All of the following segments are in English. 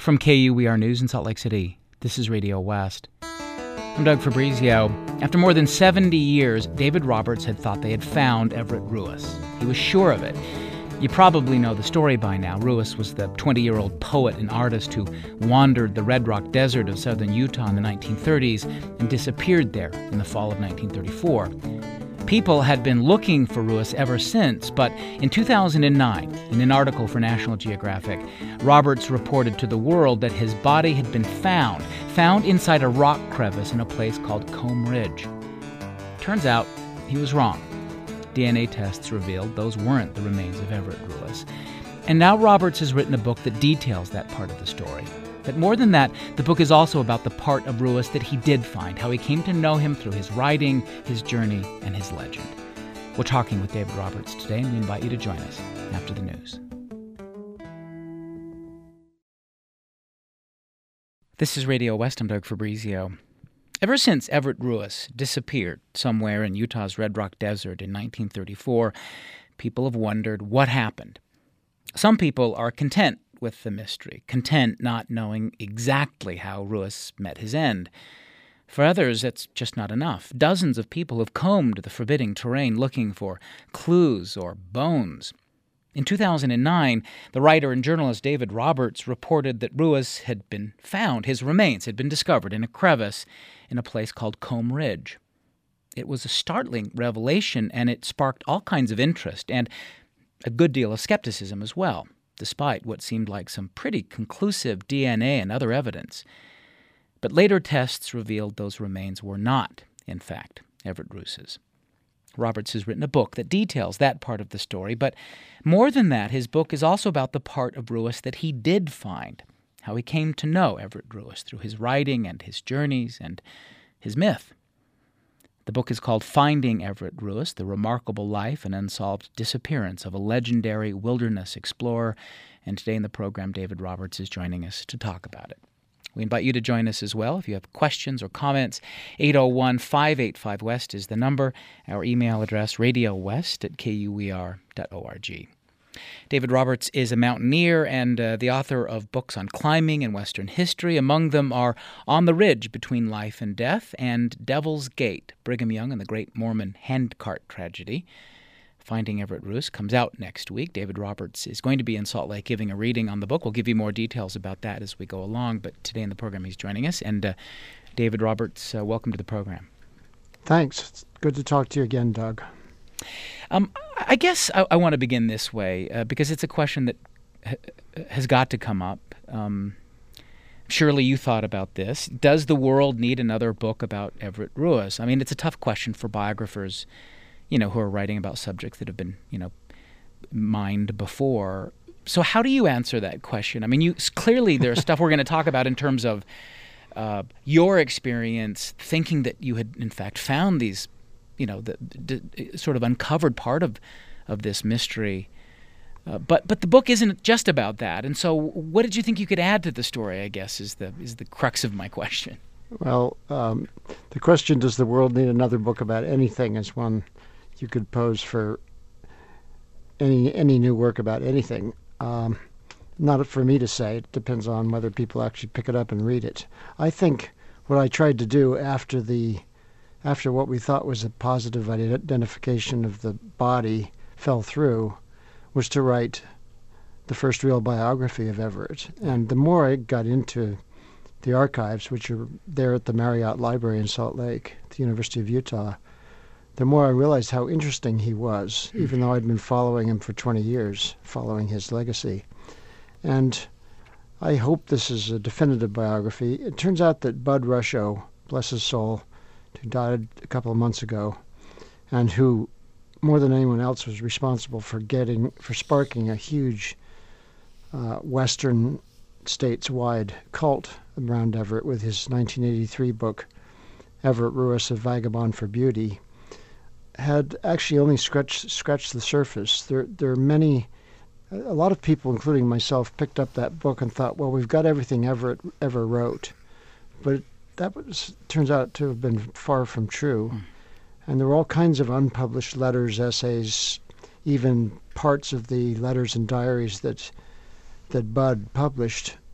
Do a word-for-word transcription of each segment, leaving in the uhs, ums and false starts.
From K U E R News in Salt Lake City, this is Radio West. I'm Doug Fabrizio. After more than seventy years, David Roberts had thought they had found Everett Ruis. He was sure of it. You probably know the story by now. Ruis was the twenty-year-old poet and artist who wandered the Red Rock Desert of southern Utah in the nineteen thirties and disappeared there in the fall of nineteen thirty-four. People had been looking for Ruis ever since, but in two thousand nine, in an article for National Geographic, Roberts reported to the world that his body had been found, found inside a rock crevice in a place called Comb Ridge. Turns out, he was wrong. D N A tests revealed those weren't the remains of Everett Ruis. And now Roberts has written a book that details that part of the story. But more than that, the book is also about the part of Ruis that he did find, how he came to know him through his writing, his journey, and his legend. We're talking with David Roberts today, and we invite you to join us after the news. This is Radio West. I'm Doug Fabrizio. Ever since Everett Ruis disappeared somewhere in Utah's Red Rock Desert in nineteen thirty-four, people have wondered what happened. Some people are content with the mystery, content not knowing exactly how Ruis met his end. For others, it's just not enough. Dozens of people have combed the forbidding terrain looking for clues or bones. In two thousand nine, the writer and journalist David Roberts reported that Ruis had been found. His remains had been discovered in a crevice in a place called Comb Ridge. It was a startling revelation, and it sparked all kinds of interest and a good deal of skepticism as well, despite what seemed like some pretty conclusive D N A and other evidence. But later tests revealed those remains were not, in fact, Everett Ruis's. Roberts has written a book that details that part of the story, but more than that, his book is also about the part of Ruis that he did find, how he came to know Everett Ruis through his writing and his journeys and his myth. The book is called Finding Everett Ruis, The Remarkable Life and Unsolved Disappearance of a Legendary Wilderness Explorer, and today in the program, David Roberts is joining us to talk about it. We invite you to join us as well. If you have questions or comments, eight oh one, five eight five, WEST is the number. Our email address, radiowest at k u e r dot org. David Roberts is a mountaineer and uh, the author of books on climbing and Western history. Among them are On the Ridge Between Life and Death and Devil's Gate, Brigham Young and the Great Mormon Handcart Tragedy. Finding Everett Ruis comes out next week. David Roberts is going to be in Salt Lake giving a reading on the book. We'll give you more details about that as we go along, but today in the program he's joining us. And uh, David Roberts, uh, welcome to the program. Thanks. It's good to talk to you again, Doug. Um, I guess I, I want to begin this way uh, because it's a question that ha- has got to come up. Um, surely you thought about this. Does the world need another book about Everett Ruis? I mean, it's a tough question for biographers, you know, who are writing about subjects that have been, you know, mined before. So how do you answer that question? I mean, you clearly there's stuff we're going to talk about in terms of uh, your experience thinking that you had, in fact, found these, you know, the, the sort of uncovered part of, of this mystery. Uh, but but the book isn't just about that. And so what did you think you could add to the story, I guess, is the is the crux of my question. Well, um, the question, does the world need another book about anything, is one you could pose for any any new work about anything. Um, not for me to say. It depends on whether people actually pick it up and read it. I think what I tried to do after the after what we thought was a positive identification of the body fell through was to write the first real biography of Everett. And the more I got into the archives, which are there at the Marriott Library in Salt Lake, at the University of Utah, the more I realized how interesting he was, even though I'd been following him for twenty years, following his legacy. And I hope this is a definitive biography. It turns out that Bud Rusho, bless his soul, who died a couple of months ago, and who, more than anyone else, was responsible for getting, for sparking a huge uh, Western states-wide cult around Everett with his nineteen eighty-three book, Everett Ruis, A Vagabond for Beauty, had actually only scratched scratched the surface. There, there are many, a lot of people, including myself, picked up that book and thought, well, we've got everything Everett ever wrote. But that was, turns out to have been far from true. Mm. And there were all kinds of unpublished letters, essays, even parts of the letters and diaries that that Bud published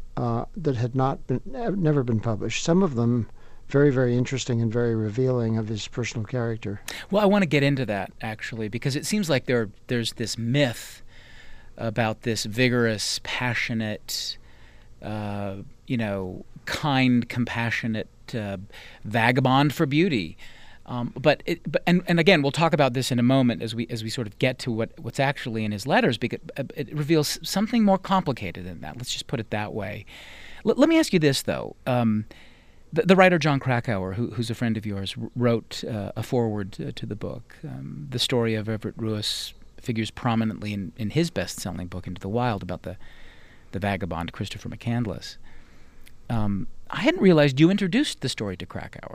uh, that had not been, never been published. Some of them very, very interesting and very revealing of his personal character. Well, I want to get into that, actually, because it seems like there there's this myth about this vigorous, passionate, uh, you know, kind, compassionate uh, vagabond for beauty. Um, but it, but and, and again, we'll talk about this in a moment as we as we sort of get to what, what's actually in his letters, because it reveals something more complicated than that. Let's just put it that way. L- let me ask you this, though. Um, the, the writer Jon Krakauer, who, who's a friend of yours, wrote uh, a foreword to, to the book. Um, the story of Everett Ruis figures prominently in, in his best-selling book, Into the Wild, about the, the vagabond Christopher McCandless. Um, I hadn't realized you introduced the story to Krakauer.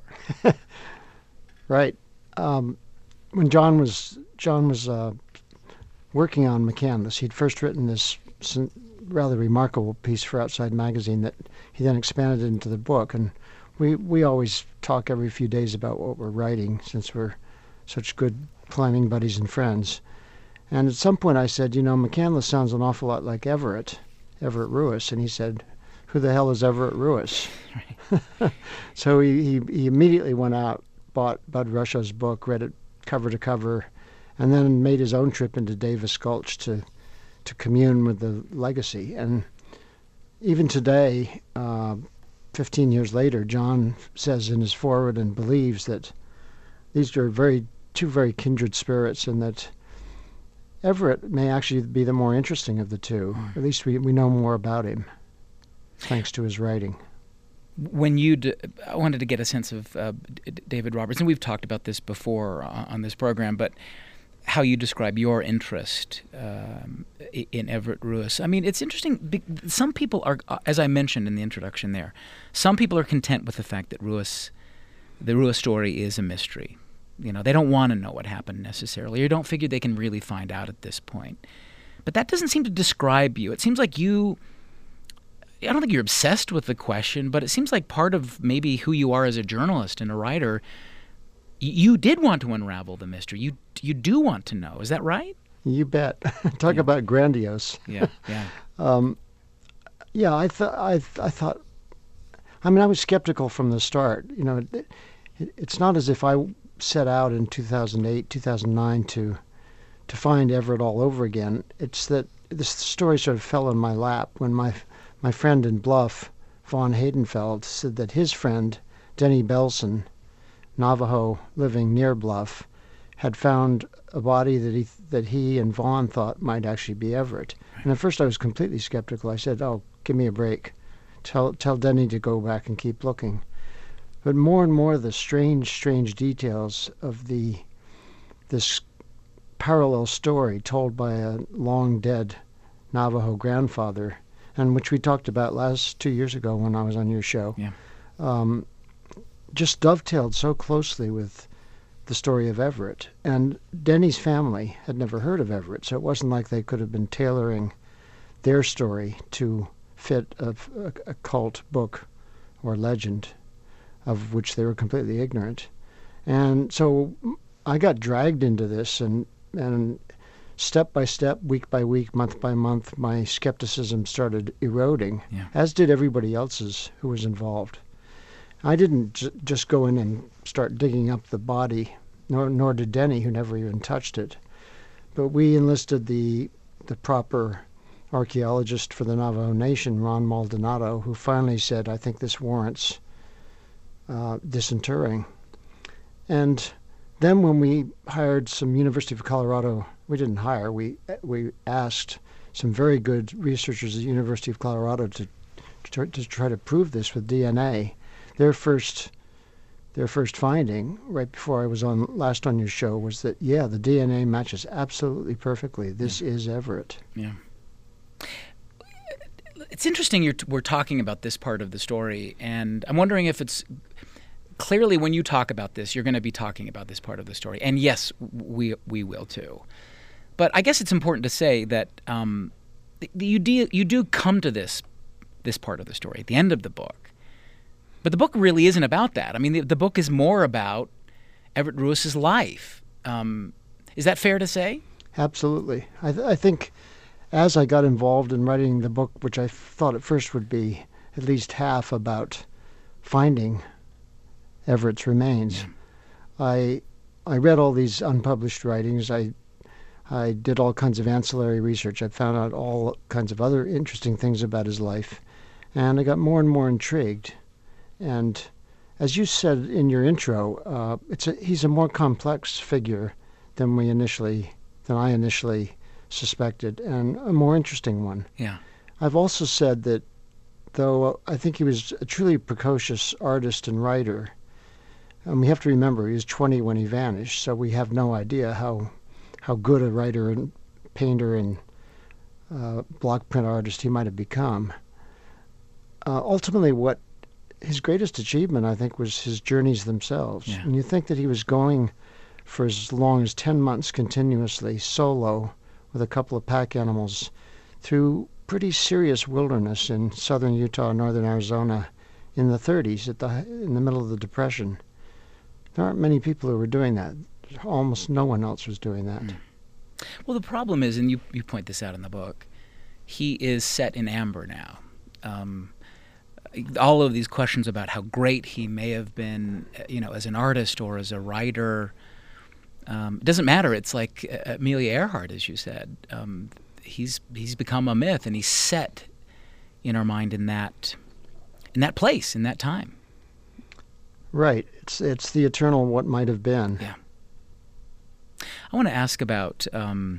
Right. Um, when John was John was uh, working on McCandless, he'd first written this rather remarkable piece for Outside Magazine that he then expanded into the book. And we we always talk every few days about what we're writing, since we're such good climbing buddies and friends. And at some point I said, you know, McCandless sounds an awful lot like Everett, Everett Ruis. And he said, who the hell is Everett Ruis? Right. So he, he, he immediately went out, bought Bud Rushow's book, read it cover to cover, and then made his own trip into Davis Gulch to to commune with the legacy. And even today, uh, fifteen years later, John says in his foreword and believes that these are very two very kindred spirits, and that Everett may actually be the more interesting of the two. Mm. At least we, we know more about him, thanks to his writing. When you, d- I wanted to get a sense of uh, D- David Roberts, and we've talked about this before on, on this program, but how you describe your interest um, in Everett Ruis. I mean, it's interesting. Some people are, as I mentioned in the introduction there, some people are content with the fact that Ruis, the Ruis story is a mystery. You know, they don't want to know what happened necessarily, or don't figure they can really find out at this point. But that doesn't seem to describe you. It seems like you... I don't think you're obsessed with the question, but it seems like part of maybe who you are as a journalist and a writer, you did want to unravel the mystery. You you do want to know. Is that right? You bet. Talk yeah. about grandiose. Yeah, yeah. um, yeah, I thought I I thought. I mean, I was skeptical from the start. You know, it, it, it's not as if I set out in two thousand eight, two thousand nine to to find Everett all over again. It's that this story sort of fell in my lap when my My friend in Bluff, Vaughn Haydenfeld, said that his friend, Denny Belson, Navajo living near Bluff, had found a body that he that he and Vaughn thought might actually be Everett. And at first I was completely skeptical. I said, oh, give me a break. Tell tell Denny to go back and keep looking. But more and more the strange, strange details of the this parallel story told by a long-dead Navajo grandfather, and which we talked about last two years ago when I was on your show, yeah. um, just dovetailed so closely with the story of Everett. And Denny's family had never heard of Everett, so it wasn't like they could have been tailoring their story to fit a, a, a cult book or legend of which they were completely ignorant. And so I got dragged into this, and and step by step, week by week, month by month, my skepticism started eroding, yeah. as did everybody else's who was involved. I didn't j- just go in and start digging up the body, nor nor did Denny, who never even touched it. But we enlisted the the proper archaeologist for the Navajo Nation, Ron Maldonado, who finally said, I think this warrants uh, disinterring. And then when we hired some University of Colorado, we didn't hire, we we asked some very good researchers at the University of Colorado to to, to try to prove this with D N A. Their first their first finding, right before I was on last on your show, was that, yeah, the D N A matches absolutely perfectly. This yeah. is Everett. Yeah. It's interesting you're t- we're talking about this part of the story, and I'm wondering if it's clearly when you talk about this, you're going to be talking about this part of the story. And yes, we we will too. But I guess it's important to say that um, you do you do come to this this part of the story at the end of the book. But the book really isn't about that. I mean, the, the book is more about Everett Ruis's life. Um, is that fair to say? Absolutely. I, th- I think as I got involved in writing the book, which I thought at first would be at least half about finding Everett's remains. Yeah. I I read all these unpublished writings. I I did all kinds of ancillary research. I found out all kinds of other interesting things about his life, and I got more and more intrigued. And as you said in your intro, uh, it's a, he's a more complex figure than we initially, than I initially suspected, and a more interesting one. Yeah. I've also said that though I think he was a truly precocious artist and writer, and we have to remember he was twenty when he vanished, so we have no idea how how good a writer and painter and uh, block print artist he might have become. Uh, ultimately, what his greatest achievement, I think, was his journeys themselves. Yeah. And you think that he was going for as long as ten months continuously, solo, with a couple of pack animals, through pretty serious wilderness in southern Utah and northern Arizona in the thirties, at the in the middle of the Depression. There aren't many people who were doing that. Almost no one else was doing that. Mm. Well, the problem is, and you, you point this out in the book, he is set in amber now. Um, all of these questions about how great he may have been, you know, as an artist or as a writer, um, it doesn't matter. It's like Amelia Earhart, as you said. Um, he's he's become a myth, and he's set in our mind in that in that place, in that time. Right. It's it's the eternal what might have been. Yeah. I want to ask about. Um,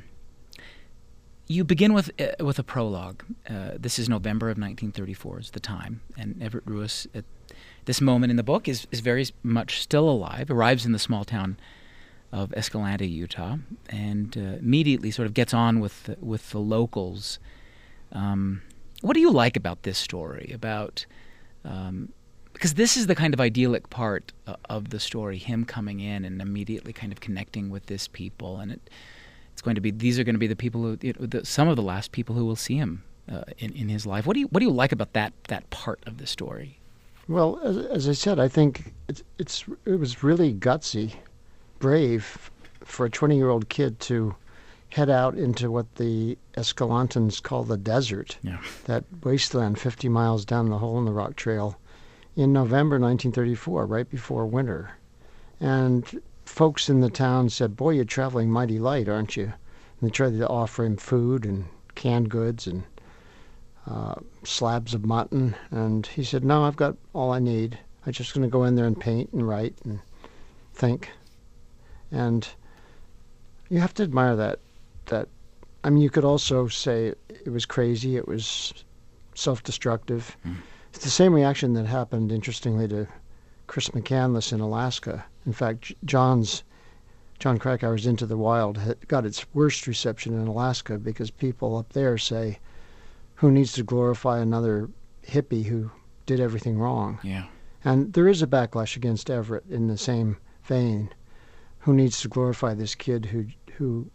you begin with uh, with a prologue. Uh, this is November of nineteen thirty-four. Is the time, and Everett Ruis at this moment in the book is is very much still alive. Arrives in the small town of Escalante, Utah, and uh, immediately sort of gets on with the, with the locals. Um, what do you like about this story? About um, because this is the kind of idyllic part uh, of the story, him coming in and immediately kind of connecting with this people, and it, it's going to be these are going to be the people who you know, the, some of the last people who will see him uh, in in his life. What do you what do you like about that that part of the story? Well, as, as I said, I think it's it's it was really gutsy, brave for a twenty-year-old kid to head out into what the Escalantans call the desert, Yeah. that wasteland fifty miles down the Hole in the Rock Trail, in November nineteen thirty-four, right before winter. And folks in the town said, "Boy, you're traveling mighty light, aren't you?" And they tried to offer him food and canned goods and uh, slabs of mutton. And he said, "No, I've got all I need. I'm just going to go in there and paint and write and think." And you have to admire that. That I mean, you could also say it was crazy. It was self-destructive. Mm. It's the same reaction that happened, interestingly, to Chris McCandless in Alaska. In fact, John's John Krakauer's Into the Wild had got its worst reception in Alaska because people up there say, "Who needs to glorify another hippie who did everything wrong?" Yeah. And there is a backlash against Everett in the same vein. Who needs to glorify this kid who who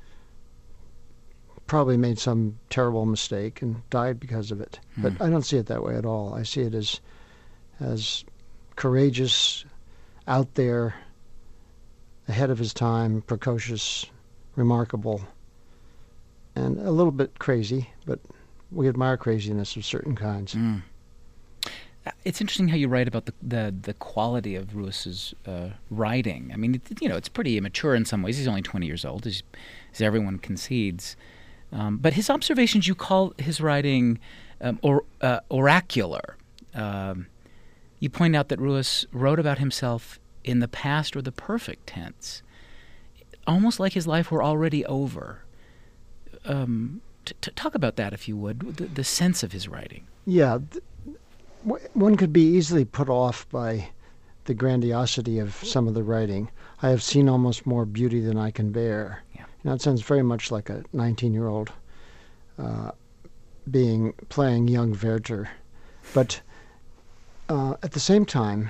probably made some terrible mistake and died because of it? Hmm. But I don't see it that way at all. I see it as as courageous, out there, ahead of his time, precocious, remarkable, and a little bit crazy, but we admire craziness of certain kinds. Mm. It's interesting how you write about the the, the quality of Ruis's uh, writing. I mean, it, you know, it's pretty immature in some ways. He's only twenty years old, as, as everyone concedes. Um, but his observations, you call his writing um, or, uh, oracular. Um, you point out that Ruis wrote about himself in the past or the perfect tense, almost like his life were already over. Um, t- t- talk about that, if you would, the, the sense of his writing. Yeah. Th- One could be easily put off by the grandiosity of some of the writing. I have seen almost more beauty than I can bear. Yeah. You know, it sounds very much like a nineteen-year-old uh, being playing young Werther. But uh, at the same time,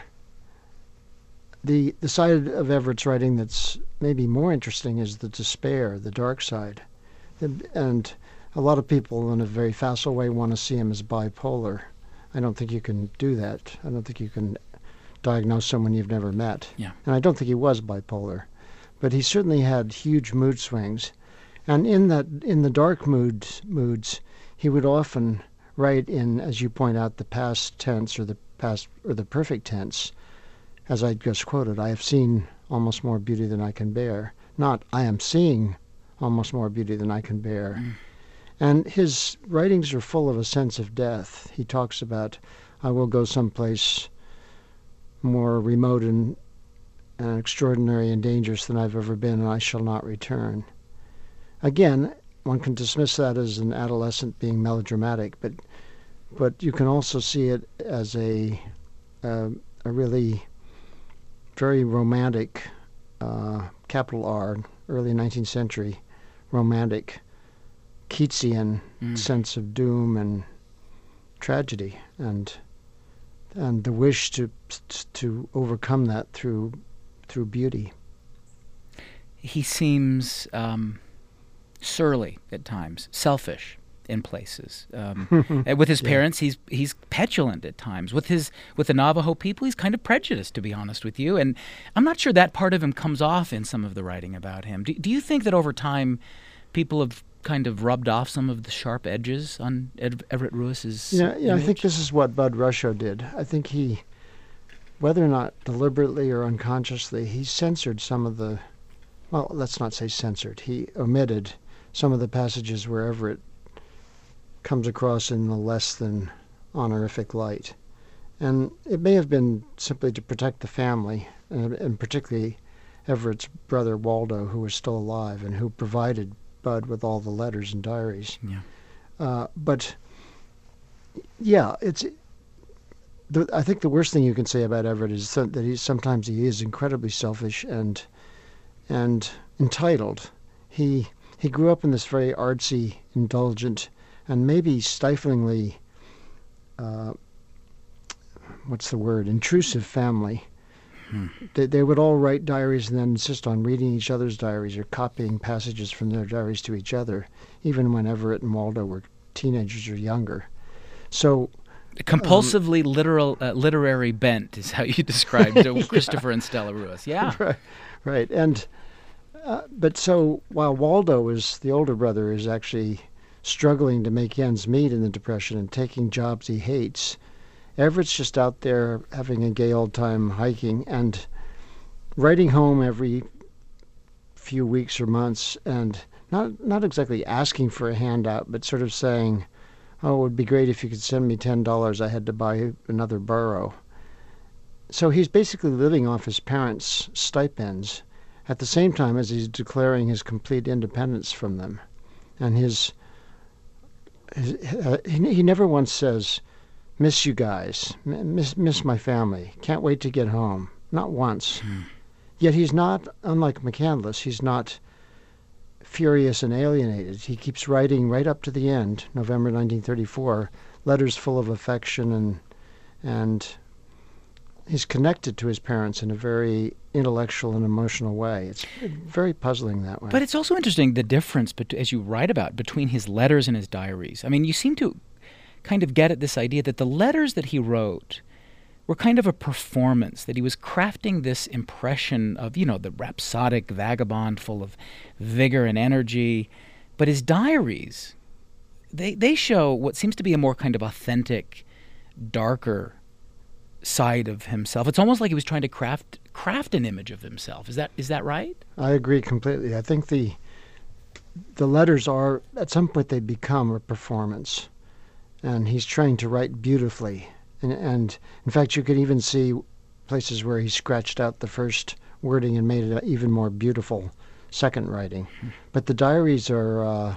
the the side of Everett's writing that's maybe more interesting is the despair, the dark side. And a lot of people, in a very facile way, want to see him as bipolar. I don't think you can do that. I don't think you can diagnose someone you've never met. Yeah. And I don't think he was bipolar. But he certainly had huge mood swings. And in that, in the dark moods, moods, he would often write in, as you point out, the past tense or the past or the perfect tense, as I just quoted, I have seen almost more beauty than I can bear. Not, I am seeing almost more beauty than I can bear. Mm. And his writings are full of a sense of death. He talks about, I will go someplace more remote and, and extraordinary and dangerous than I've ever been, and I shall not return. Again, one can dismiss that as an adolescent being melodramatic, but but you can also see it as a uh, a really very romantic, uh, capital R, early nineteenth century, romantic, Keatsian mm. sense of doom and tragedy, and and the wish to to overcome that through through beauty. He seems um, surly at times, selfish in places. Um, with his parents, yeah. he's he's petulant at times. With his with the Navajo people, he's kind of prejudiced, to be honest with you. And I'm not sure that part of him comes off in some of the writing about him. Do, do you think that over time, people have kind of rubbed off some of the sharp edges on Ed, Everett Ruis's Yeah, yeah. image? I think this is what Bud Rusho did. I think he, whether or not deliberately or unconsciously, he censored some of the, well, let's not say censored. He omitted some of the passages where Everett comes across in a less than honorific light. And it may have been simply to protect the family, and, and particularly Everett's brother Waldo, who was still alive and who provided Bud with all the letters and diaries. Yeah. Uh, but, yeah, it's. The, I think the worst thing you can say about Everett is that he sometimes he is incredibly selfish and and entitled. He he grew up in this very artsy, indulgent, and maybe stiflingly, uh, what's the word, intrusive family. Hmm. They, they would all write diaries and then insist on reading each other's diaries or copying passages from their diaries to each other, even when Everett and Waldo were teenagers or younger. So, compulsively um, literal, uh, literary bent is how you described yeah. Christopher and Stella Ruis. Yeah, right, right. And uh, but so while Waldo is the older brother is actually struggling to make ends meet in the Depression and taking jobs he hates, Everett's just out there having a gay old time hiking and writing home every few weeks or months, and not not exactly asking for a handout, but sort of saying, oh, it would be great if you could send me ten dollars. I had to buy another burro. So he's basically living off his parents' stipends at the same time as he's declaring his complete independence from them. And his, his uh, he, he never once says, miss you guys, miss, miss my family, can't wait to get home. Not once. Hmm. Yet he's not, unlike McCandless, he's not furious and alienated. He keeps writing right up to the end, November nineteen thirty-four, letters full of affection, and and he's connected to his parents in a very intellectual and emotional way. It's very puzzling that way. But it's also interesting, the difference, bet- as you write about, between his letters and his diaries. I mean, you seem to kind of get at this idea that the letters that he wrote were kind of a performance, that he was crafting this impression of, you know, the rhapsodic vagabond full of vigor and energy. But his diaries, they they show what seems to be a more kind of authentic, darker side of himself. It's almost like he was trying to craft craft an image of himself. Is that is that right? I agree completely. I think the the letters are, at some point they become a performance. And he's trying to write beautifully. And, and in fact, you could even see places where he scratched out the first wording and made it even more beautiful second writing. Mm-hmm. But the diaries are uh,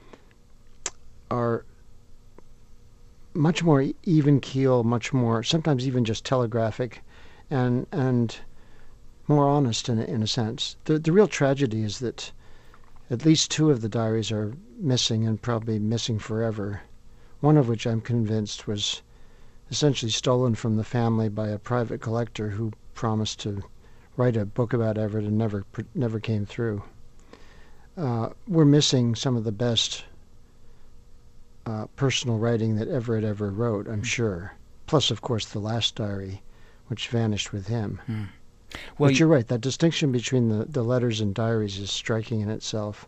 are much more even keel, much more, sometimes even just telegraphic, and and more honest in a, in a sense. The the real tragedy is that at least two of the diaries are missing, and probably missing forever. One of which I'm convinced was essentially stolen from the family by a private collector who promised to write a book about Everett and never never came through. Uh, we're missing some of the best uh, personal writing that Everett ever wrote, I'm sure. Plus, of course, the last diary, which vanished with him. Hmm. Well, but you're right. That distinction between the, the letters and diaries is striking in itself.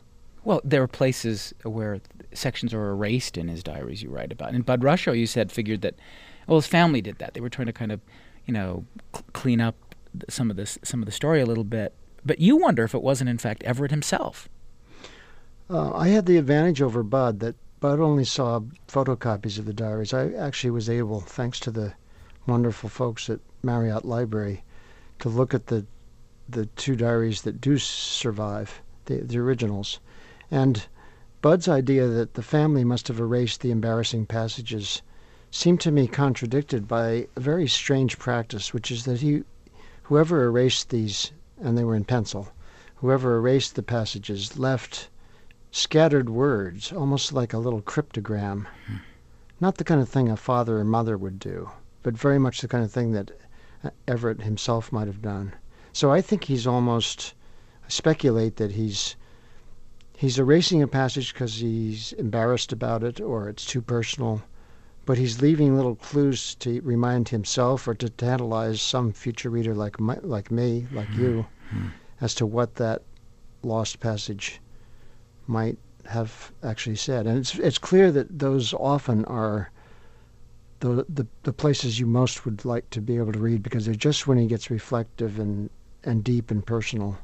Well, there are places where sections are erased in his diaries you write about. And Bud Rusho, you said, figured that, well, his family did that. They were trying to kind of, you know, cl- clean up some of this, some of the story a little bit. But you wonder if it wasn't, in fact, Everett himself. Uh, I had the advantage over Bud that Bud only saw photocopies of the diaries. I actually was able, thanks to the wonderful folks at Marriott Library, to look at the the two diaries that do survive, the, the originals. And Bud's idea that the family must have erased the embarrassing passages seemed to me contradicted by a very strange practice, which is that he, whoever erased these, and they were in pencil, whoever erased the passages left scattered words, almost like a little cryptogram. Hmm. Not the kind of thing a father or mother would do, but very much the kind of thing that Everett himself might have done. So I think he's almost, I speculate that he's he's erasing a passage because he's embarrassed about it or it's too personal, but he's leaving little clues to remind himself or to tantalize some future reader like my, like me, like you, mm-hmm. as to what that lost passage might have actually said. And it's it's clear that those often are the the, the places you most would like to be able to read, because they're just when he gets reflective and and deep and personal.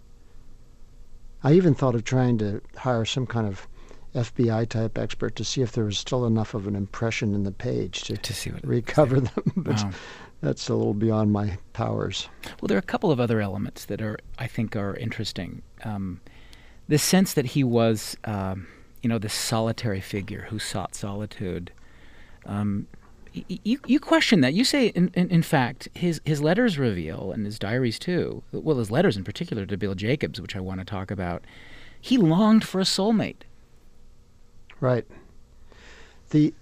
I even thought of trying to hire some kind of F B I type expert to see if there was still enough of an impression in the page to, to see what recover them, but wow. That's a little beyond my powers. Well, there are a couple of other elements that are, I think, are interesting. Um, the sense that he was, um, you know, this solitary figure who sought solitude. Um, You you question that. You say, in, in, in fact, his, his letters reveal, and his diaries too, well, his letters in particular to Bill Jacobs, which I want to talk about, he longed for a soulmate. Right. The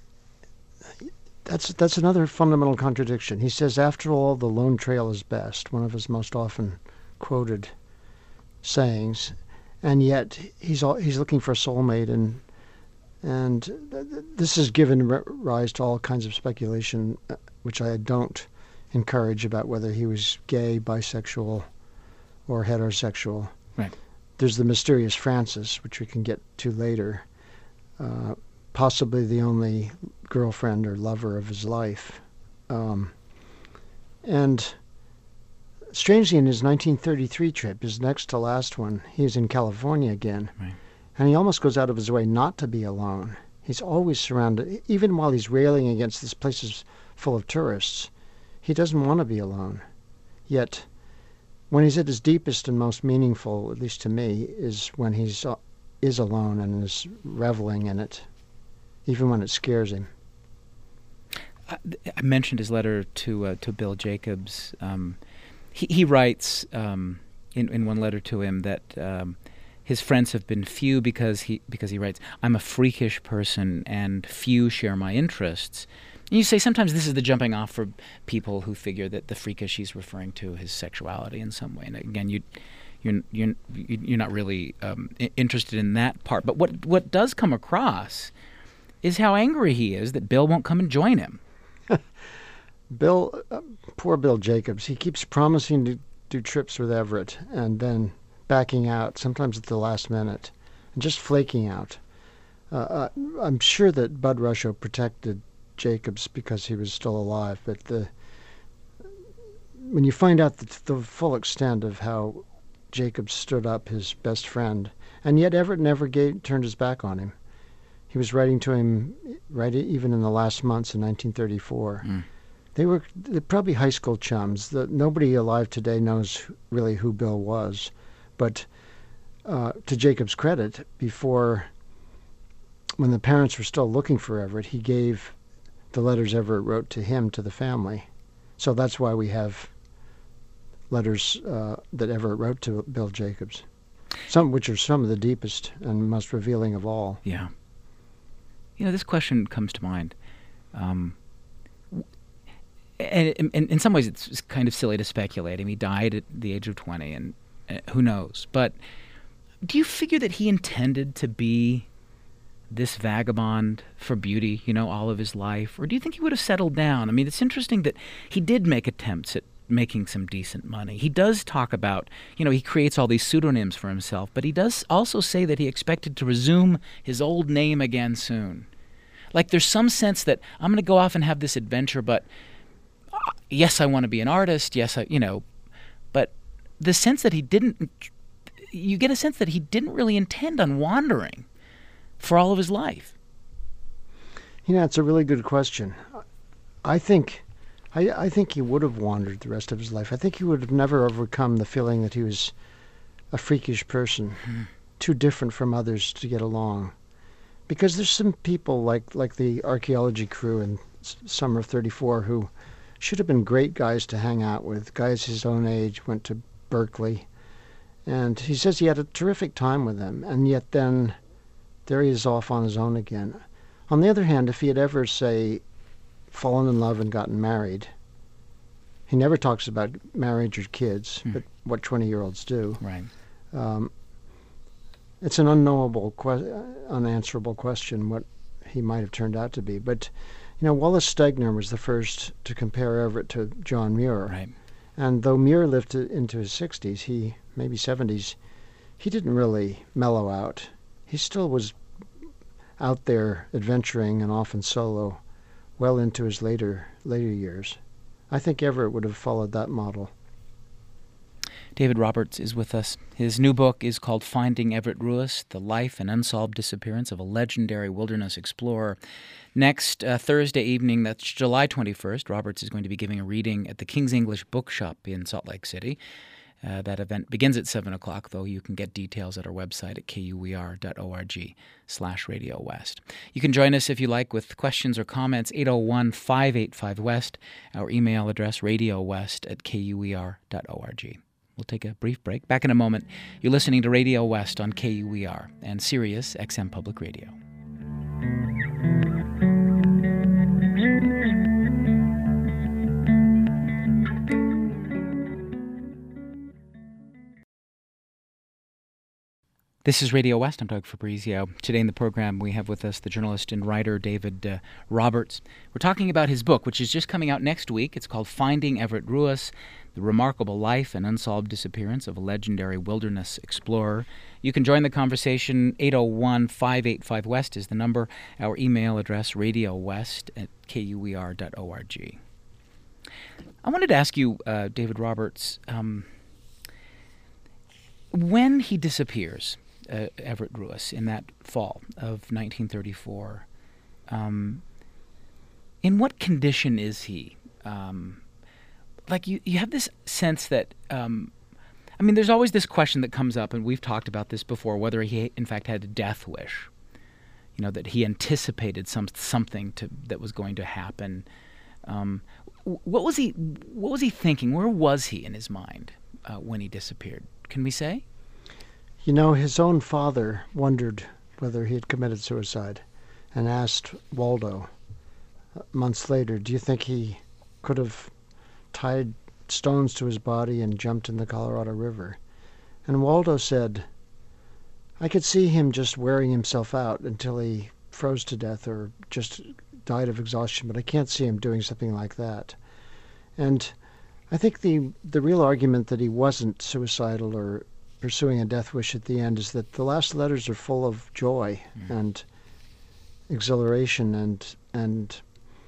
that's that's another fundamental contradiction. He says, after all, the lone trail is best, one of his most often quoted sayings, and yet he's all, he's looking for a soulmate, and And this has given rise to all kinds of speculation, which I don't encourage, about whether he was gay, bisexual, or heterosexual. Right. There's the mysterious Frances, which we can get to later, uh, possibly the only girlfriend or lover of his life. Um, and strangely, in his nineteen thirty-three trip, his next to last one, he is in California again. Right. And he almost goes out of his way not to be alone. He's always surrounded, even while he's railing against this place is full of tourists, he doesn't want to be alone. Yet, when he's at his deepest and most meaningful, at least to me, is when he's uh, is alone and is reveling in it, even when it scares him. I, I mentioned his letter to uh, to Bill Jacobs. Um, he, he writes um, in, in one letter to him that um, his friends have been few because he because he writes, I'm a freakish person and few share my interests. And you say sometimes this is the jumping off for people who figure that the freakish he's referring to his sexuality in some way. And again, you you're you're you're not really um, interested in that part. But what what does come across is how angry he is that Bill won't come and join him. Bill, uh, poor Bill Jacobs, he keeps promising to do trips with Everett and then backing out, sometimes at the last minute, and just flaking out. Uh, I'm sure that Bud Rusho protected Jacobs because he was still alive, but the when you find out the, the full extent of how Jacobs stood up his best friend, and yet Everett never gave, turned his back on him. He was writing to him right even in the last months in nineteen thirty-four. Mm. They were they're probably high school chums. The, nobody alive today knows really who Bill was. But uh, to Jacob's credit, before, when the parents were still looking for Everett, he gave the letters Everett wrote to him to the family. So that's why we have letters uh, that Everett wrote to Bill Jacobs, some which are some of the deepest and most revealing of all. Yeah. You know, this question comes to mind. Um, and, and in some ways, it's kind of silly to speculate. I mean, he died at the age of twenty, and uh, who knows? But do you figure that he intended to be this vagabond for beauty, you know, all of his life? Or do you think he would have settled down? I mean, it's interesting that he did make attempts at making some decent money. He does talk about, you know, he creates all these pseudonyms for himself, but he does also say that he expected to resume his old name again soon. Like there's some sense that I'm going to go off and have this adventure, but uh, yes, I want to be an artist. Yes, I, you know, but the sense that he didn't, you get a sense that he didn't really intend on wandering for all of his life. You know, it's a really good question. I think, I, I think he would have wandered the rest of his life. I think he would have never overcome the feeling that he was a freakish person, mm-hmm. too different from others to get along. Because there's some people like like the archaeology crew in summer of thirty-four who should have been great guys to hang out with, guys his own age, went to Berkeley. And he says he had a terrific time with them, and yet then there he is off on his own again. On the other hand, if he had ever, say, fallen in love and gotten married, he never talks about marriage or kids, hmm. but what twenty-year-olds do. Right. Um, It's an unknowable, que- unanswerable question what he might have turned out to be. But, you know, Wallace Stegner was the first to compare Everett to John Muir. Right. And though Muir lived to, into his sixties, he maybe seventies, he didn't really mellow out. He still was out there adventuring and often solo well into his later later years. I think Everett would have followed that model. David Roberts is with us. His new book is called Finding Everett Ruis, The Life and Unsolved Disappearance of a Legendary Wilderness Explorer. Next uh, Thursday evening, that's July twenty-first, Roberts is going to be giving a reading at the King's English Bookshop in Salt Lake City. Uh, that event begins at seven o'clock, though you can get details at our website at kuer.org slash Radio West. You can join us if you like with questions or comments, eight oh one, five eight five, West, our email address, radiowest at kuer.org. We'll take a brief break. Back in a moment. You're listening to Radio West on K U E R and Sirius X M Public Radio. This is Radio West. I'm Doug Fabrizio. Today in the program, we have with us the journalist and writer David uh, Roberts. We're talking about his book, which is just coming out next week. It's called Finding Everett Ruis, The Remarkable Life and Unsolved Disappearance of a Legendary Wilderness Explorer. You can join the conversation. eight oh one, five eight five, West is the number. Our email address, radiowest at kuer dot org. I wanted to ask you, uh, David Roberts, um, when he disappears, Uh, Everett Ruis, in that fall of nineteen thirty-four. Um, in what condition is he? Um, like you, you have this sense that, um, I mean, there's always this question that comes up, and we've talked about this before, whether he in fact had a death wish. You know, that he anticipated some something to that was going to happen. Um, what was he? What was he thinking? Where was he in his mind uh, when he disappeared? Can we say? You know, his own father wondered whether he had committed suicide and asked Waldo months later, do you think he could have tied stones to his body and jumped in the Colorado River? And Waldo said, I could see him just wearing himself out until he froze to death or just died of exhaustion, but I can't see him doing something like that. And I think the the real argument that he wasn't suicidal or pursuing a death wish at the end is that the last letters are full of joy mm. and exhilaration and and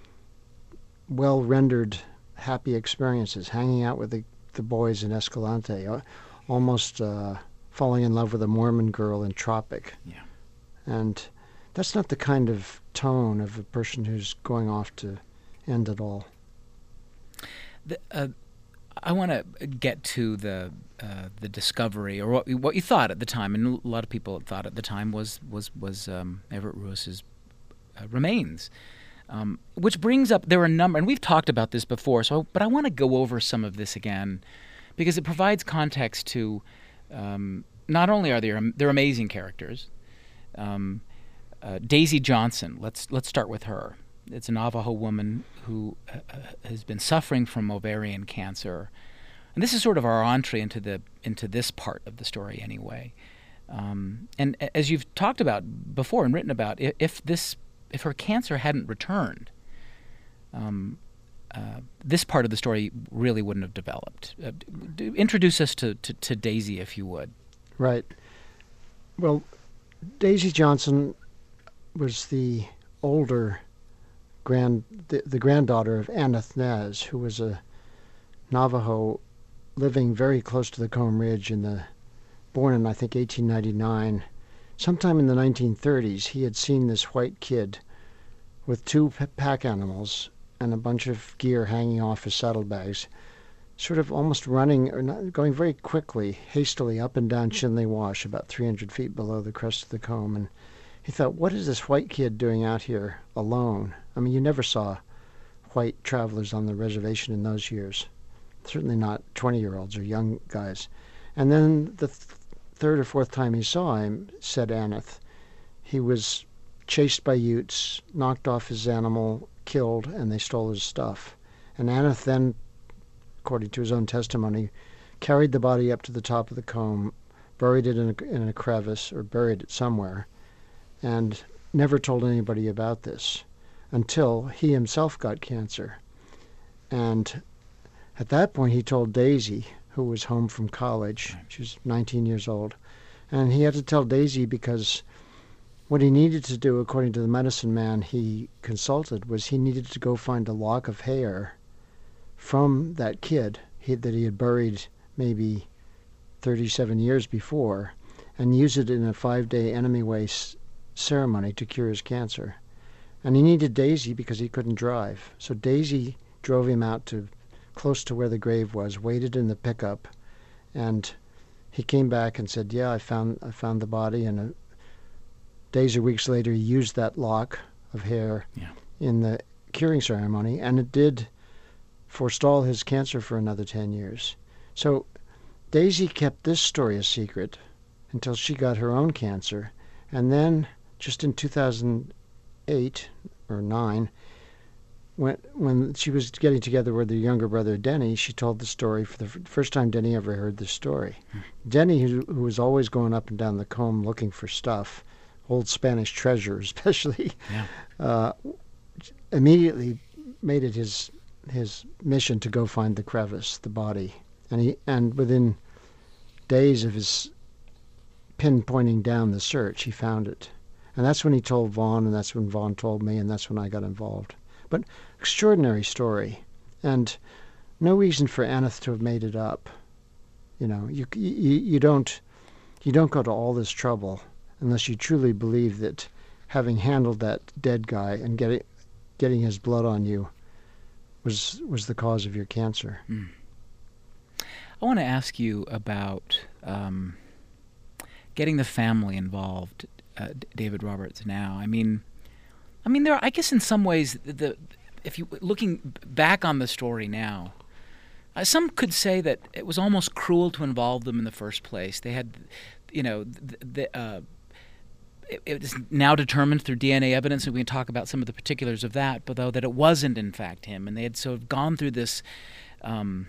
well rendered happy experiences, hanging out with the, the boys in Escalante, uh, almost uh, falling in love with a Mormon girl in Tropic. Yeah. And that's not the kind of tone of a person who's going off to end it all. The, uh, I want to get to the uh, the discovery, or what what you thought at the time, and a lot of people thought at the time was was was um, Everett Ruis's uh, remains, um, which brings up there are a number, and we've talked about this before. So, but I want to go over some of this again, because it provides context to um, not only are there they're amazing characters, um, uh, Daisy Johnson. Let's let's start with her. It's a Navajo woman who uh, has been suffering from ovarian cancer, and this is sort of our entree into the into this part of the story, anyway. Um, and as you've talked about before and written about, if this if her cancer hadn't returned, um, uh, this part of the story really wouldn't have developed. Uh, d- introduce us to, to, to Daisy, if you would. Right. Well, Daisy Johnson was the older grand, the, the granddaughter of Aneth Nez, who was a Navajo living very close to the Combe Ridge in the, born in, I think, eighteen ninety-nine. Sometime in the nineteen thirties, he had seen this white kid with two pack animals and a bunch of gear hanging off his saddlebags, sort of almost running, or not, going very quickly, hastily up and down Chinle Wash, about three hundred feet below the crest of the Combe. And he thought, what is this white kid doing out here alone? I mean, you never saw white travelers on the reservation in those years. Certainly not twenty-year-olds or young guys. And then the th- third or fourth time he saw him, said Aneth, he was chased by Utes, knocked off his animal, killed, and they stole his stuff. And Aneth then, according to his own testimony, carried the body up to the top of the Combe, buried it in a, in a crevice, or buried it somewhere, and never told anybody about this until he himself got cancer. And at that point, he told Daisy, who was home from college. She was nineteen years old. And he had to tell Daisy because what he needed to do, according to the medicine man he consulted, was he needed to go find a lock of hair from that kid he, that he had buried maybe thirty-seven years before and use it in a five-day enemy way s- ceremony to cure his cancer. And he needed Daisy because he couldn't drive. So Daisy drove him out to close to where the grave was, waited in the pickup, and he came back and said, yeah, I found I found the body. And a, days or weeks later, he used that lock of hair Yeah. in the curing ceremony, and it did forestall his cancer for another ten years. So Daisy kept this story a secret until she got her own cancer. And then, just in two thousand eight or nine, when when she was getting together with her younger brother Denny, she told the story for the f- first time Denny ever heard the story. Hmm. Denny, who, who was always going up and down the Combe looking for stuff, old Spanish treasure especially, Yeah. uh, immediately made it his his mission to go find the crevice, the body. And he and within days of his pinpointing down the search, he found it. And that's when he told Vaughn, and that's when Vaughn told me, and that's when I got involved. But extraordinary story, and no reason for Aneth to have made it up. You know, you you you don't you don't go to all this trouble unless you truly believe that having handled that dead guy and getting getting his blood on you was was the cause of your cancer. Mm. I want to ask you about um, getting the family involved, uh, David Roberts. Now, I mean. I mean, there. Are, I guess in some ways, the if you looking back on the story now, uh, some could say that it was almost cruel to involve them in the first place. They had, you know, the, the, uh, it, it is now determined through D N A evidence, and we can talk about some of the particulars of that. But though that it wasn't in fact him, and they had sort of gone through this um,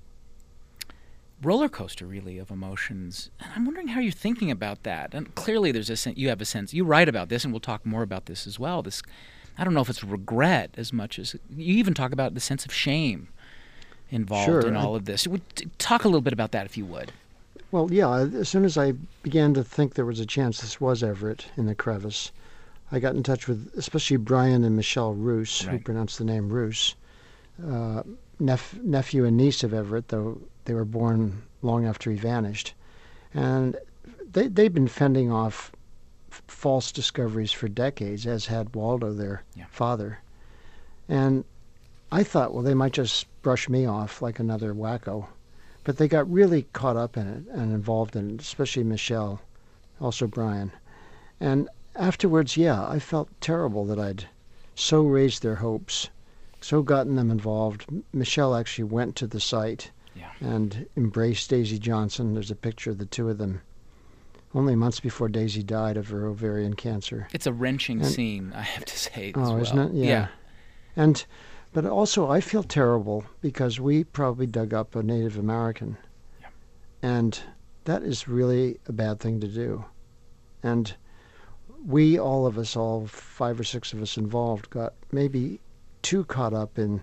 roller coaster, really, of emotions. And I'm wondering how you're thinking about that. And clearly, there's a sense, you have a sense. You write about this, and we'll talk more about this as well. This, I don't know if it's regret as much as you even talk about the sense of shame involved Sure, in all I, of this. Talk a little bit about that, if you would. Well, yeah. As soon as I began to think there was a chance this was Everett in the crevice, I got in touch with especially Brian and Michelle Roos, Right. who pronounced the name Roos, uh, nep- nephew and niece of Everett, though they were born long after he vanished. And they, they've been fending off f- false discoveries for decades, as had Waldo, their Yeah. father. And I thought, well, they might just brush me off like another wacko. But they got really caught up in it and involved in it, especially Michelle, also Brian. And afterwards, yeah, I felt terrible that I'd so raised their hopes, so gotten them involved. Michelle actually went to the site Yeah. and embraced Daisy Johnson. There's a picture of the two of them only months before Daisy died of her ovarian cancer. It's a wrenching And- scene, I have to say, as Oh, well. isn't it? Yeah. Yeah. And but also I feel terrible because we probably dug up a Native American. Yeah. And that is really a bad thing to do. And we, all of us, all five or six of us involved, got maybe too caught up in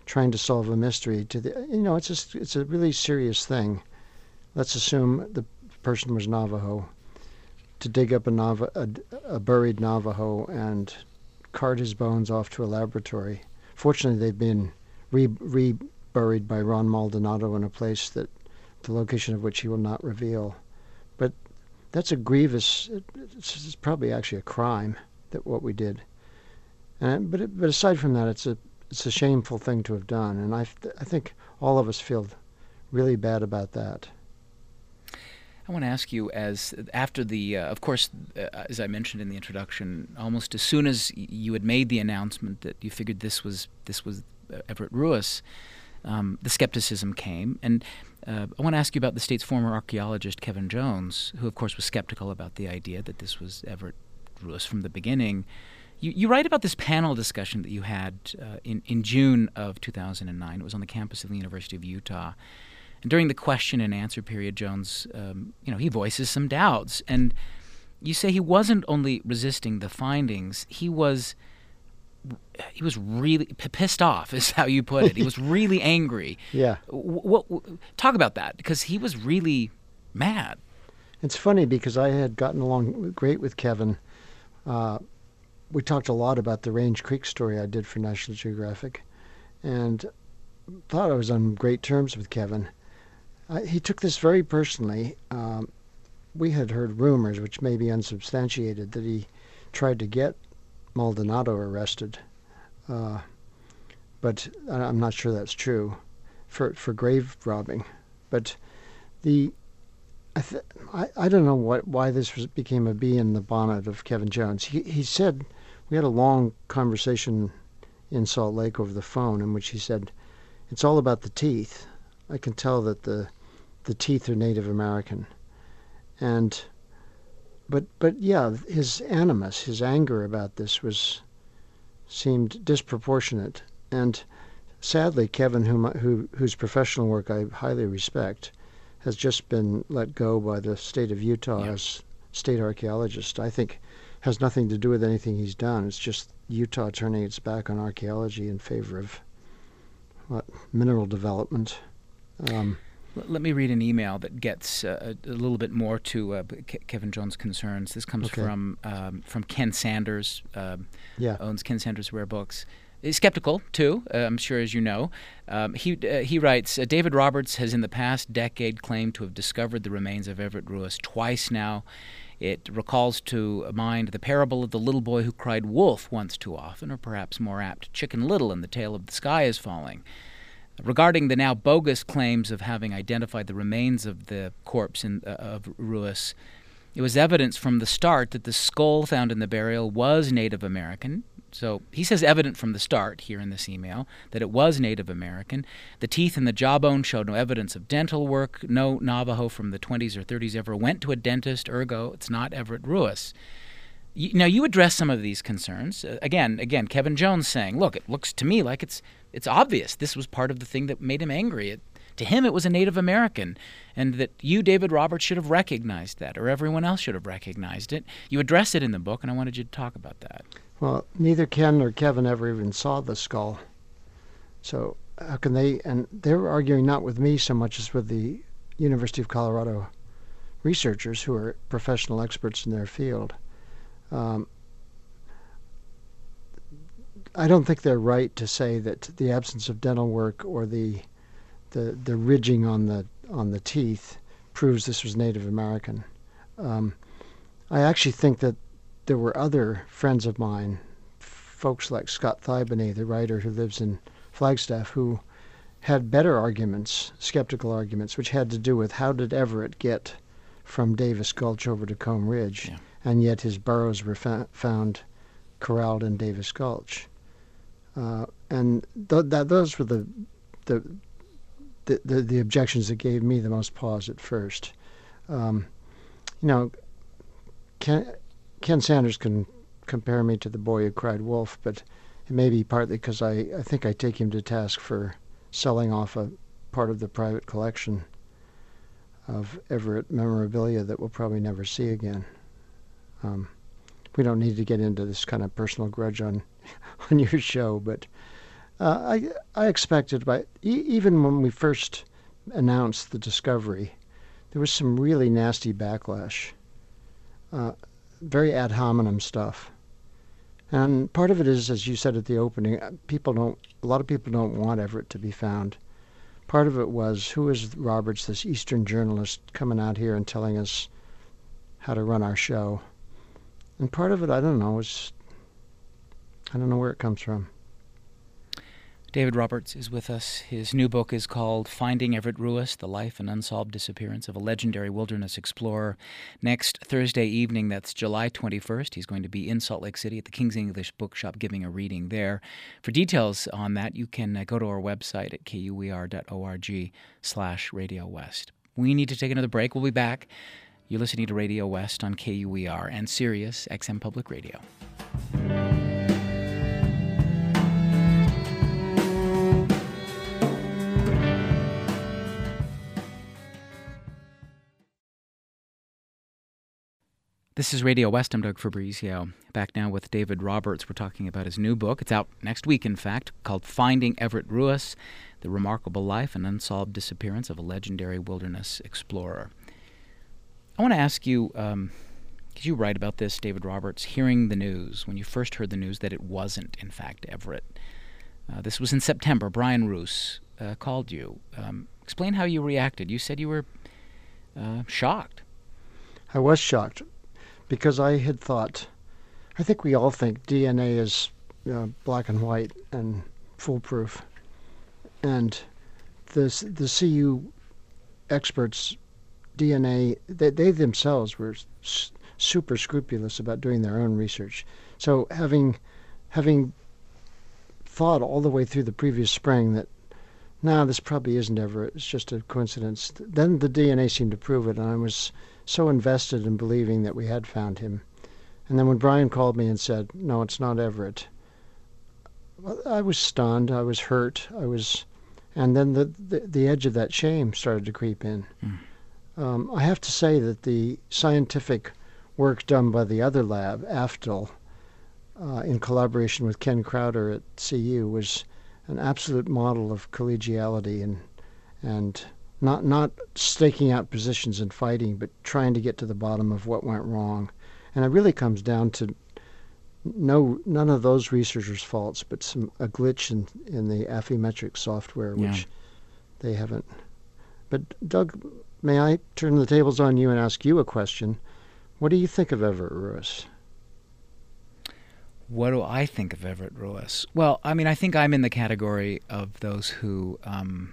trying to solve a mystery. To the you know, it's just it's a really serious thing. Let's assume the person was Navajo. To dig up a, Nava, a, a buried Navajo and cart his bones off to a laboratory. Fortunately, they've been re, re-buried by Ron Maldonado in a place that the location of which he will not reveal. But that's a grievous, it's, it's probably actually a crime, that what we did. And but it, but aside from that, it's a it's a shameful thing to have done, and I I think all of us feel really bad about that. I want to ask you, as after the, uh, of course, uh, as I mentioned in the introduction, almost as soon as you had made the announcement that you figured this was this was Everett Ruis, um, the skepticism came. And uh, I want to ask you about the state's former archaeologist, Kevin Jones, who, of course, was skeptical about the idea that this was Everett Ruis from the beginning. You, you write about this panel discussion that you had uh, in, in June of two thousand nine. It was on the campus of the University of Utah. And during the question and answer period, Jones, um, you know, he voices some doubts. And you say he wasn't only resisting the findings, he was he was really p- pissed off, is how you put it. He was really angry. Yeah. W- w- talk about that, because he was really mad. It's funny because I had gotten along great with Kevin. Uh, we talked a lot about the Range Creek story I did for National Geographic, and thought I was on great terms with Kevin. Uh, he took this very personally. Um, we had heard rumors, which may be unsubstantiated, that he tried to get Maldonado arrested. Uh, but I'm not sure that's true, for for grave robbing. But the I, th- I, I don't know what why this was, became a bee in the bonnet of Kevin Jones. He he said, we had a long conversation in Salt Lake over the phone in which he said, it's all about the teeth. I can tell that the the teeth are Native American. And but but yeah, his animus, his anger about this was seemed disproportionate. And sadly, Kevin, whom, who whose professional work I highly respect, has just been let go by the state of Utah yeah. as state archaeologist. I think has nothing to do with anything he's done. It's just Utah turning its back on archaeology in favor of what mineral development. Um, Let me read an email that gets uh, a little bit more to uh, Ke- Kevin Jones' concerns. This comes okay. from um, from Ken Sanders, uh, yeah. owns Ken Sanders Rare Books. He's skeptical, too, uh, I'm sure, as you know. Um, he uh, he writes, uh, David Roberts has in the past decade claimed to have discovered the remains of Everett Ruis twice now. It recalls to mind the parable of the little boy who cried wolf once too often, or perhaps more apt, Chicken Little in The Tale of the Sky is Falling. Regarding the now bogus claims of having identified the remains of the corpse in, uh, of Ruis, it was evidence from the start that the skull found in the burial was Native American. So he says evident from the start here in this email that it was Native American. The teeth and the jawbone showed no evidence of dental work. No Navajo from the twenties or thirties ever went to a dentist. Ergo, it's not Everett Ruis. You, now, you address some of these concerns. Uh, again, again, Kevin Jones saying, look, it looks to me like it's it's obvious this was part of the thing that made him angry. It, to him, it was a Native American, and that you, David Roberts, should have recognized that, or everyone else should have recognized it. You address it in the book, and I wanted you to talk about that. Well, neither Ken nor Kevin ever even saw the skull. So how can they, and they're arguing not with me so much as with the University of Colorado researchers who are professional experts in their field. Um, I don't think they're right to say that the absence of dental work or the the, the ridging on the on the teeth proves this was Native American. Um, I actually think that there were other friends of mine, folks like Scott Thibany, the writer who lives in Flagstaff, who had better arguments, skeptical arguments, which had to do with how did Everett get from Davis Gulch over to Comb Ridge, yeah. and yet his burrows were fa- found corralled in Davis Gulch. Uh, and th- that those were the, the the the the objections that gave me the most pause at first. Um, you know, Ken, Ken Sanders can compare me to the boy who cried wolf, but it may be partly because I, I think I take him to task for selling off a part of the private collection of Everett memorabilia that we'll probably never see again. Um, we don't need to get into this kind of personal grudge on on your show, but Uh, I I expected, but e- even when we first announced the discovery, there was some really nasty backlash, uh, very ad hominem stuff. And part of it is, as you said at the opening, people don't. A lot of people don't want Everett to be found. Part of it was, who is Roberts, this Eastern journalist, coming out here and telling us how to run our show? And part of it, I don't know, was I don't know where it comes from. David Roberts is with us. His new book is called Finding Everett Ruis, The Life and Unsolved Disappearance of a Legendary Wilderness Explorer. Next Thursday evening, that's July twenty-first, he's going to be in Salt Lake City at the King's English Bookshop giving a reading there. For details on that, you can uh, go to our website at kuer.org slash Radio West. We need to take another break. We'll be back. You're listening to Radio West on K U E R and Sirius X M Public Radio. This is Radio West. I'm Doug Fabrizio. Back now with David Roberts. We're talking about his new book. It's out next week, in fact, called Finding Everett Ruis, The Remarkable Life and Unsolved Disappearance of a Legendary Wilderness Explorer. I want to ask you, um, did you write about this, David Roberts, hearing the news, when you first heard the news that it wasn't, in fact, Everett? Uh, this was in September. Brian Roos uh, called you. Um, explain how you reacted. You said you were uh, shocked. I was shocked. Because I had thought, I think we all think D N A is uh, black and white and foolproof. And the, the C U experts, D N A, they, they themselves were s- super scrupulous about doing their own research. So having having thought all the way through the previous spring that, no, this probably isn't Everett, it's just a coincidence, then the D N A seemed to prove it, and I was so invested in believing that we had found him. And then when Brian called me and said, no, it's not Everett, I was stunned, I was hurt, I was, and then the, the, the edge of that shame started to creep in. Mm. Um, I have to say that the scientific work done by the other lab, AFTL, uh, in collaboration with Ken Crowder at C U, was an absolute model of collegiality and and not not staking out positions and fighting, but trying to get to the bottom of what went wrong. And it really comes down to no none of those researchers' faults, but some a glitch in, in the Affymetrix software, which yeah. they haven't. But Doug, may I turn the tables on you and ask you a question? What do you think of Everett Ruis? What do I think of Everett Ruis? Well, I mean, I think I'm in the category of those who. Um,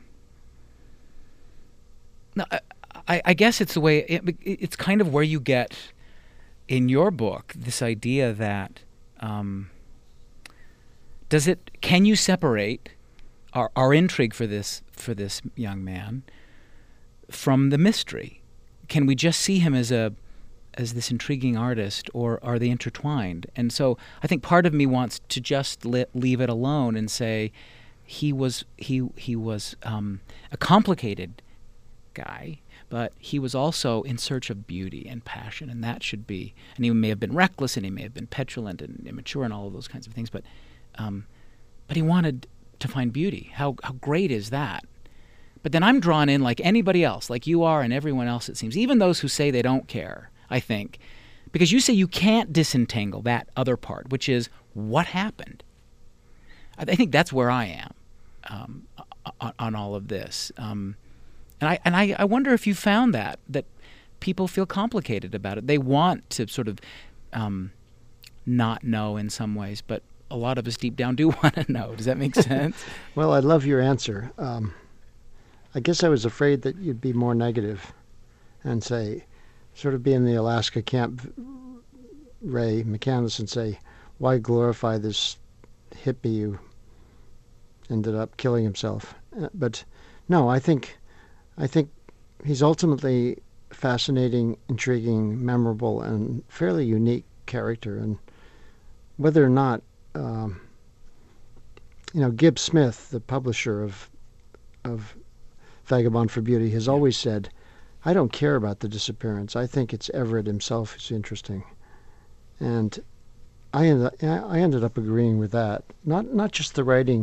no, I, I guess it's the way. It, it's kind of where you get in your book this idea that um, does it? Can you separate our, our intrigue for this for this young man from the mystery? Can we just see him as a as this intriguing artist, or are they intertwined? And so I think part of me wants to just let, leave it alone and say he was he he was um, a complicated guy, but he was also in search of beauty and passion, and that should be. And he may have been reckless, and he may have been petulant and immature, and all of those kinds of things. But um, but he wanted to find beauty. How how great is that? But then I'm drawn in like anybody else, like you are, and everyone else. It seems, even those who say they don't care. I think, because you say you can't disentangle that other part, which is what happened. I, I think that's where I am um, on, on all of this, um, and I and I, I wonder if you found that that people feel complicated about it. They want to sort of um, not know in some ways, but a lot of us deep down do want to know. Does that make sense? Well, I love your answer. Um, I guess I was afraid that you'd be more negative and say, sort of be in the Alaska camp, Ray McCandless, and say, why glorify this hippie who ended up killing himself? Uh, but no, I think, I think he's ultimately fascinating, intriguing, memorable, and fairly unique character. And whether or not, um, you know, Gibb Smith, the publisher of of Vagabond for Beauty, has always said, I don't care about the disappearance. I think it's Everett himself who's interesting. And I ended, I ended up agreeing with that. Not not just the writing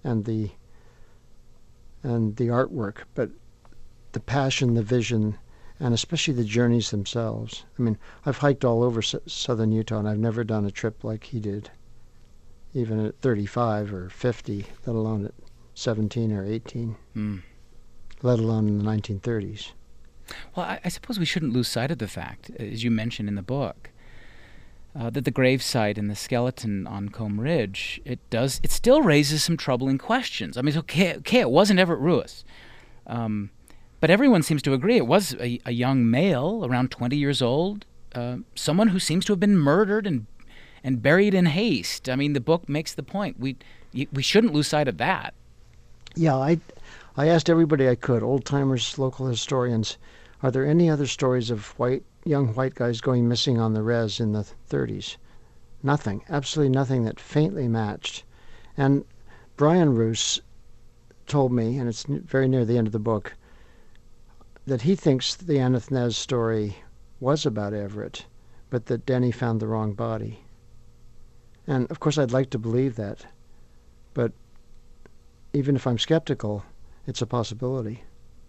and the and the artwork, but the passion, the vision, and especially the journeys themselves. I mean, I've hiked all over s- southern Utah, and I've never done a trip like he did, even at thirty-five or fifty, let alone at seventeen or eighteen, Mm. let alone in the nineteen thirties. Well, I, I suppose we shouldn't lose sight of the fact, as you mentioned in the book, uh, that the gravesite and the skeleton on Combe Ridge, it does, it still raises some troubling questions. I mean, okay, okay it wasn't Everett Ruis. Um, but everyone seems to agree it was a, a young male, around twenty years old, uh, someone who seems to have been murdered and and buried in haste. I mean, the book makes the point. We we shouldn't lose sight of that. Yeah, I, I asked everybody I could, old-timers, local historians, are there any other stories of white young white guys going missing on the res in the thirties? Nothing, absolutely nothing that faintly matched. And Brian Roos told me, and it's very near the end of the book, that he thinks the Aneth Nez story was about Everett, but that Denny found the wrong body. And, of course, I'd like to believe that, but even if I'm skeptical, it's a possibility.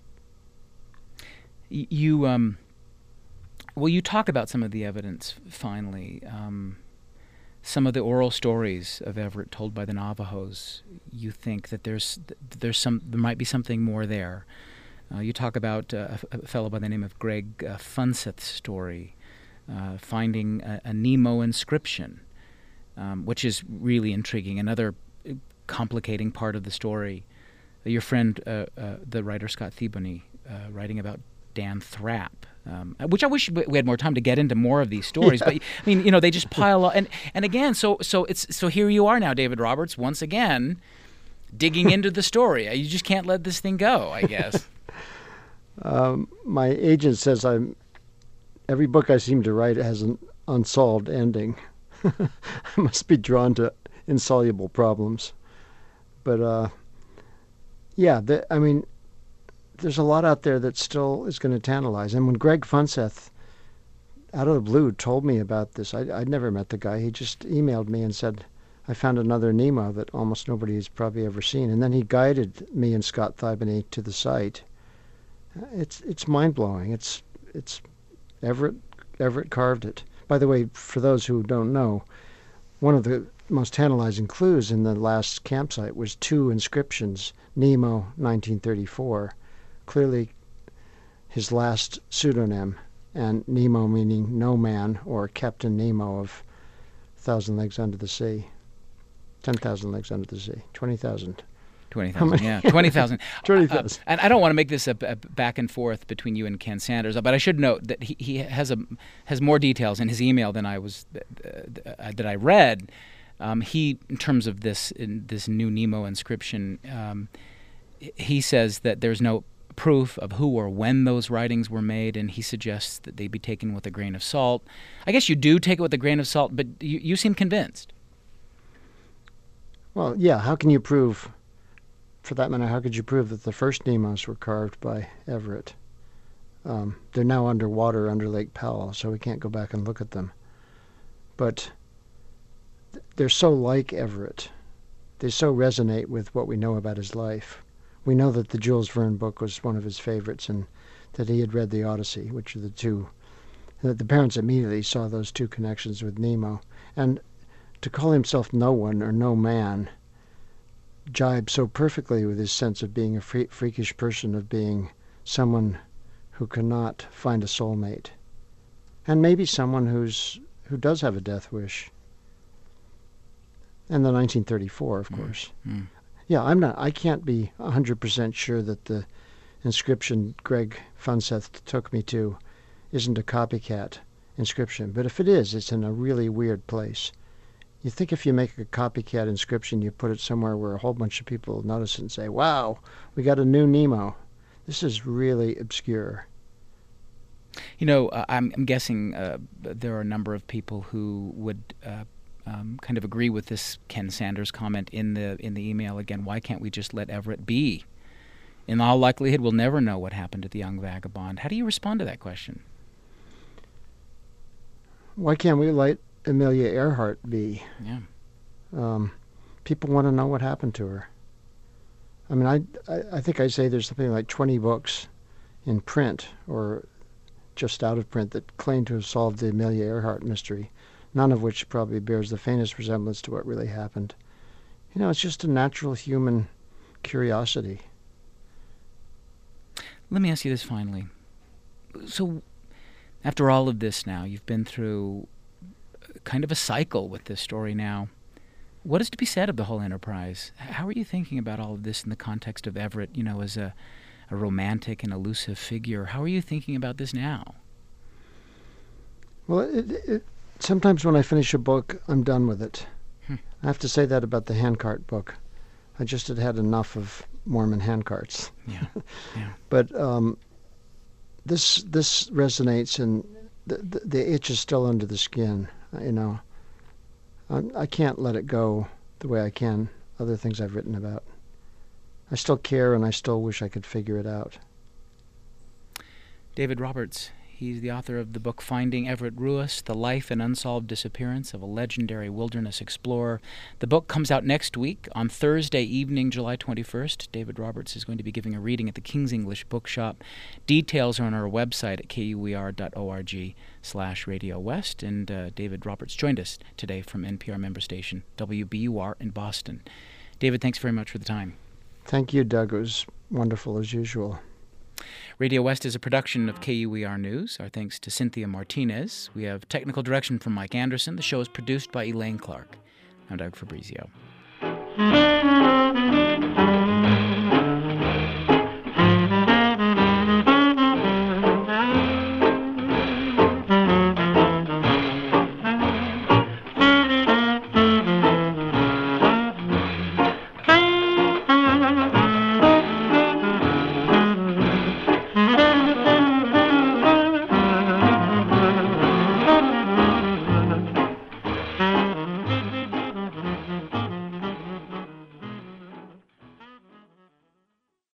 You, um, well, you talk about some of the evidence, finally. Um, some of the oral stories of Everett told by the Navajos, you think that there's there's some there might be something more there. Uh, you talk about uh, a, a fellow by the name of Greg uh, Funseth's story, uh, finding a, a Nemo inscription, um, which is really intriguing. Another complicating part of the story. Uh, your friend, uh, uh, the writer Scott Thibony, uh, writing about Dan Thrapp, um, which I wish we had more time to get into more of these stories. Yeah. But I mean, you know, they just pile up. And and again, so so it's so here you are now, David Roberts, once again, digging into the story. You just can't let this thing go, I guess. Um, my agent says I'm every book I seem to write has an unsolved ending. I must be drawn to insoluble problems. But uh, yeah, the, I mean, there's a lot out there that still is going to tantalize. And when Greg Funseth, out of the blue, told me about this, I, I'd never met the guy. He just emailed me and said, I found another Nemo that almost nobody has probably ever seen. And then he guided me and Scott Thibony to the site. It's it's mind-blowing. It's it's Everett Everett carved it. By the way, for those who don't know, one of the most tantalizing clues in the last campsite was two inscriptions, Nemo, nineteen thirty-four, clearly his last pseudonym, and Nemo meaning no man, or Captain Nemo of Thousand Leagues Under the Sea, Ten Thousand Leagues Under the Sea, Twenty Thousand. Twenty thousand, yeah, twenty thousand. Twenty thousand. Uh, and I don't want to make this a, a back and forth between you and Ken Sanders, but I should note that he, he has a has more details in his email than I was uh, that I read. Um, he, in terms of this in this new Nemo inscription, um, he says that there's no proof of who or when those writings were made, and he suggests that they be taken with a grain of salt. I guess you do take it with a grain of salt, but you, you seem convinced. Well, yeah. How can you prove? For that matter, how could you prove that the first Nemos were carved by Everett? Um, they're now underwater under Lake Powell, so we can't go back and look at them. But th- they're so like Everett. They so resonate with what we know about his life. We know that the Jules Verne book was one of his favorites and that he had read the Odyssey, which are the two, and that the parents immediately saw those two connections with Nemo. And to call himself no one or no man jibes so perfectly with his sense of being a free, freakish person, of being someone who cannot find a soulmate, and maybe someone who's who does have a death wish. And the nineteen thirty-four, of course. Mm. Yeah, I'm not. I can't be one hundred percent sure that the inscription Greg Funseth took me to isn't a copycat inscription, but if it is, it's in a really weird place. You think if you make a copycat inscription, you put it somewhere where a whole bunch of people will notice it and say, wow, we got a new Nemo. This is really obscure. You know, uh, I'm, I'm guessing uh, there are a number of people who would uh, um, kind of agree with this Ken Sanders comment in the in the email. Again, why can't we just let Everett be? In all likelihood, we'll never know what happened to the young vagabond. How do you respond to that question? Why can't we let Amelia Earhart be? Yeah. Um, people want to know what happened to her. I mean, I, I, I think I say there's something like twenty books in print or just out of print that claim to have solved the Amelia Earhart mystery, none of which probably bears the faintest resemblance to what really happened. You know, it's just a natural human curiosity. Let me ask you this finally. So, after all of this now, you've been through kind of a cycle with this story now. What is to be said of the whole enterprise? How are you thinking about all of this in the context of Everett, you know, as a, a romantic and elusive figure? How are you thinking about this now? Well, it, it, sometimes when I finish a book, I'm done with it. Hmm. I have to say that about the handcart book. I just had had enough of Mormon handcarts. Yeah, yeah. But um, this this resonates, and the, the the itch is still under the skin. You know, I, I can't let it go the way I can other things I've written about. I still care, and I still wish I could figure it out. David Roberts. He's the author of the book Finding Everett Ruis, The Life and Unsolved Disappearance of a Legendary Wilderness Explorer. The book comes out next week on Thursday evening, July twenty-first. David Roberts is going to be giving a reading at the King's English Bookshop. Details are on our website at kuer.org slash Radio West. And uh, David Roberts joined us today from N P R member station W B U R in Boston. David, thanks very much for the time. Thank you, Doug. It was wonderful as usual. Radio West is a production of K U E R News. Our thanks to Cynthia Martinez. We have technical direction from Mike Anderson. The show is produced by Elaine Clark. I'm Doug Fabrizio.